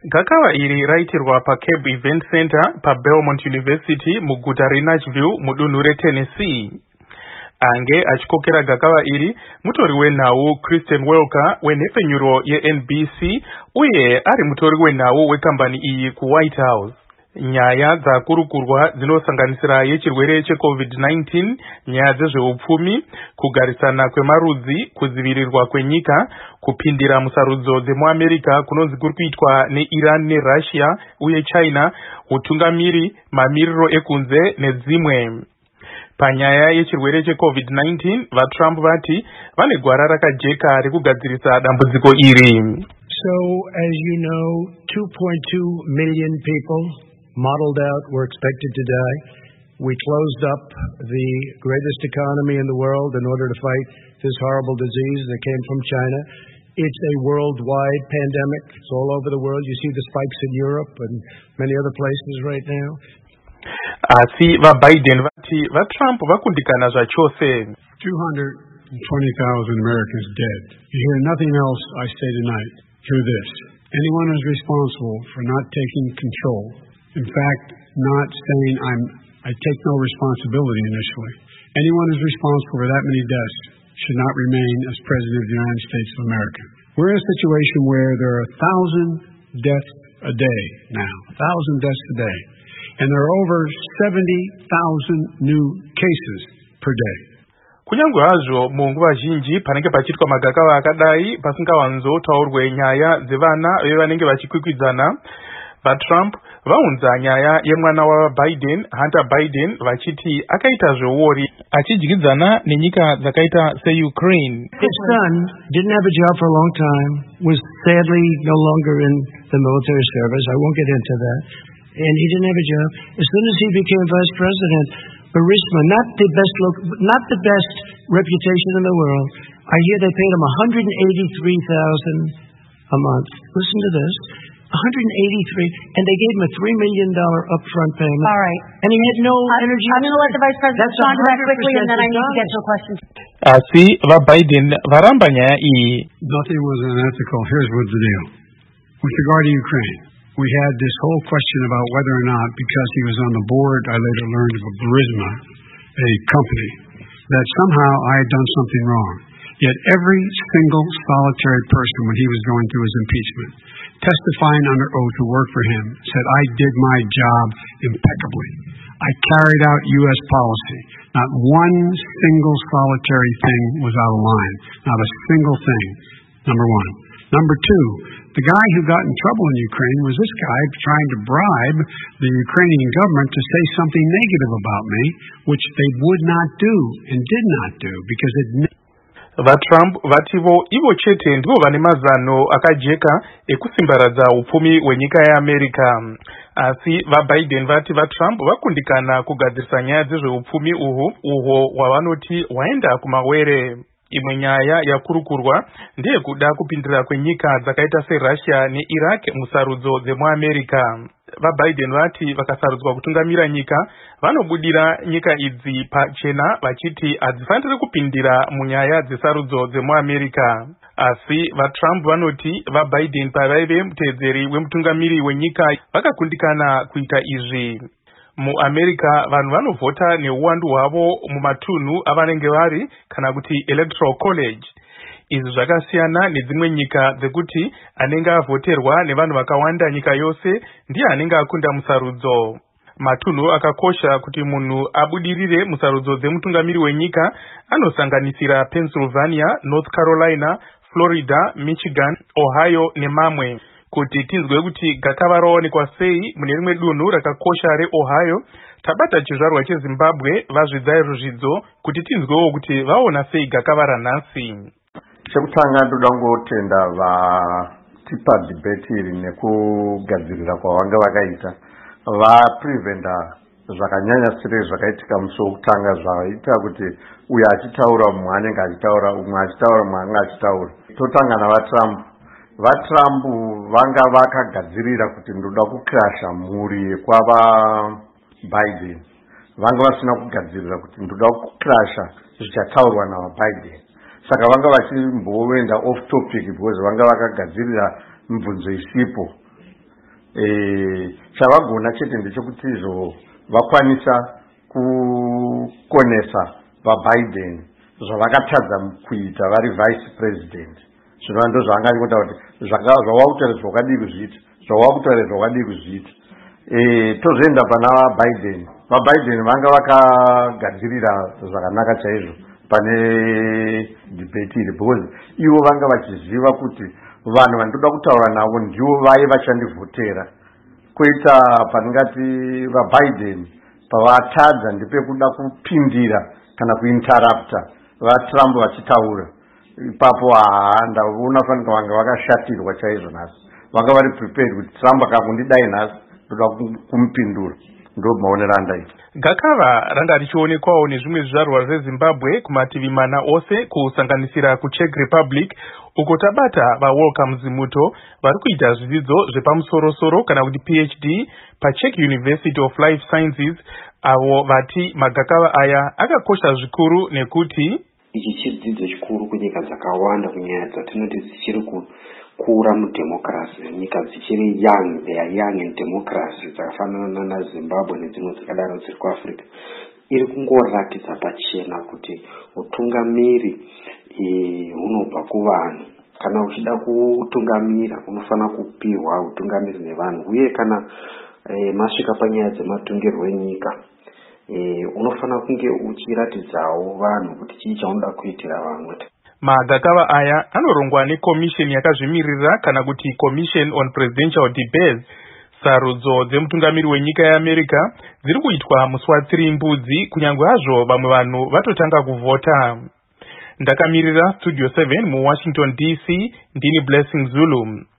Gakava iri raitirwa paCabe Event Center paBelmont University muguta reNashville mudunhu reTennessee. Ange achikokera gakava iri mutori wenhau Kristen Welker wenhepfenyuro yeNBC uye ari mutori wenhau wekambani iyi kuWhite House. Nyaya dzakurukurwa dzinosanganisira yechirwere cheCovid-19, nyaya dzezveupfumi, kugarisana kwemarudzi, kudzivirirwa kwenyika, kupindira musarudzo dzemuAmerica kunonzi kuri kuitwa neIran neRussia uye China, utungamiri, mamiriro ekunze nedzimwe. Panyaya yechirwere cheCovid-19, vaTrump vati vane gwara rakajeka rekugadzirisa dambudziko iri. So, as you know, 2.2 million people modeled out were expected to die. We closed up the greatest economy in the world in order to fight this horrible disease that came from China. It's a worldwide pandemic. It's all over the world. You see the spikes in Europe and many other places right now. Asi vaBiden vati vaTrump vakundikana zvachose. 220,000 Americans dead. You hear nothing else I say tonight. Hear this. Anyone who's responsible for not taking control, in fact, not saying I take no responsibility initially. Anyone who's responsible for that many deaths should not remain as President of the United States of America. We're in a situation where there are 1,000 deaths a day now, 1,000 deaths a day, and there are over 70,000 new cases per day. Kunyange hazvo munguva zhinji panenge pachitwa magakava akadai pasingawanzotaurwe nyaya dzevana vanenge vachikwikwidzana, vaTrump vaunza nyaya yemwana waBiden, Hunter Biden, vachiti akaita zvewori achidyidzana nenyika dzakaita seUkraine. His son didn't have a job for a long time, was sadly no longer in the military service. I won't get into that. And he didn't have a job. As soon as he became vice president, Burisma, not the best reputation in the world. I hear they paid him $183,000 a month. Listen to this. $183, and they gave him a $3 million upfront payment. All right. And he had no energy. I'm going to let the Vice President respond to that quickly, and then I need to get to a question. Asi vaBiden varamba nyaya iyi. Nothing was unethical. Here's what's the deal. With regard to Ukraine, we had this whole question about whether or not, because he was on the board, I later learned of Burisma, a company, that somehow I had done something wrong. Yet every single solitary person, when he was going through his impeachment, testifying under oath who worked for him, said, I did my job impeccably. I carried out U.S. policy. Not one single solitary thing was out of line. Not a single thing, number one. Number two, the guy who got in trouble in Ukraine was this guy trying to bribe the Ukrainian government to say something negative about me, which they would not do and did not do because it vaTrump vativo ivo chete ndivo vane mazano akajeka ekusimbaradza upfumi hwenyika yeAmerica. Asi vaBiden vati vaTrump vakundikana kugadzirisa nyaya dzezveupfumi uhwo hwavanoti hwaenda kumawere. Imwe nyaya yakurukurwa ndeyekuda kupindira kwenyika dzakaita seRussia neIraq musarudzo dzemuAmerica. VaBiden vati vakasarudzwa kutungamira nyika vanobudira nyika idzi pachena vachiti hadzifaniri kupindira munyaya dzesarudzo dzemuAmerica. Asi vaTrump vanoti vaBiden pavaive muteedzeri wemutungamiri wenyika vakakundikana kuita izvi. MuAmerica vanhu vanovhota neuwandu hwavo mumatunhu avanenge vari kana kuti electoral college. Izvi zvakasiyana nedzimwe nyika dzekuti anenge avhoterwa nevanhu vakawanda nyika yose ndiye anenge akunda musarudzo. Matunhu akakosha kuti munhu abudirire musarudzo dzemutungamiri wenyika anosanganisira Pennsylvania, North Carolina, Florida, Michigan, Ohio nemamwe. Kuti tinzwe kuti gakava raonekwa sei mune rimwe dunhu rakakosha reOhio, tabata chizvarwa cheZimbabwe vazvidzai ruzvidzo kuti tinzwewo kuti vaona sei gakava ranhasi. Chekutanga ndoda kungotenda vatipa debate iri nekugadzirira kwavanga vakaita vapreventa zvakanyanya sire zvakaitika musi wokutanga zvaita kuti uyo achitaura mumwe anenge achitaura umwe achitaura mumwe anenge achitaura. Totanga navaTrump. VaTrump vanga vakagadzirira kuti ndoda kukrasha mhuri kwavaBiden. Vanga vasina kugadzirira kuti ndoda kukrasha zvichataurwa navaBiden. Saka vanga vachimboenda off topic because vanga vakagadzirira mibvunzo isipo. chavagona chete ndechekuti vakwanisa kukonesa vaBiden zvavakatadza kuita vari vice president. Zvino ndo zvanganyota kuti zvawakutaura zvakadii kuzviita. Tozoenda pana vaBiden vanga vakagadzirira zvakanaka chaizvo pane debate iri because ivo vanga vachiziva kuti vanhu vandoda kutaura navo ndivo vaye vachandivhotera. Koita paningati vaBiden pavatadza ndepekuda kupindira kana kuinterrupta vaTrump vachitaura. Ipapo ndaona fanika vanga vakashatirwa chaizvo nhasi. Vanga vari prepared kuti Trump akakundidai nhasi ndoda kumupindura. Ndo maonero andaita. Gakava ranga richionekwawo nezvimwe zvizvarwa zveZimbabwe kumativi mana ose kusanganisira kuCzech Republic uko tabata vaWelcome Zimuto vari kuita zvidzidzo zvepamusoro-soro kana kuti PhD paCzech University of Life Sciences, avo vati magakava aya akakosha zvikuru nekuti ichi chidzidzo chikuru kunyika dzakawanda kunyaya dzatinoti dzichiri kukura mudemocracy, nyika dzichiri young, they are young in democracy, dzakafanana naZimbabwe nedzimwe dzakadaro dziri kuAfrica. Iri kungoratidza pachena kuti utungamiri hunobva kuvanhu. Kana uchida kutungamira unofanira kupihwa utungamiri nevanhu, uye kana masvika panyaya dzematongerwo enyika unofanira kunge uchiratidzawo vanhu kuti chii chaunoda kuitira vamwe. Magakava aya anorongwa neCommission yakazvimirira kana kuti Commission on Presidential Debates. Sarudzo dzemutungamiri wenyika yeAmerica dziri kuitwa musi wa3 Mbudzi kunyange hazvo vamwe vanhu vatotanga kuvhota. Ndakamirira Studio 7 muWashington DC, ndini Blessing Zulu.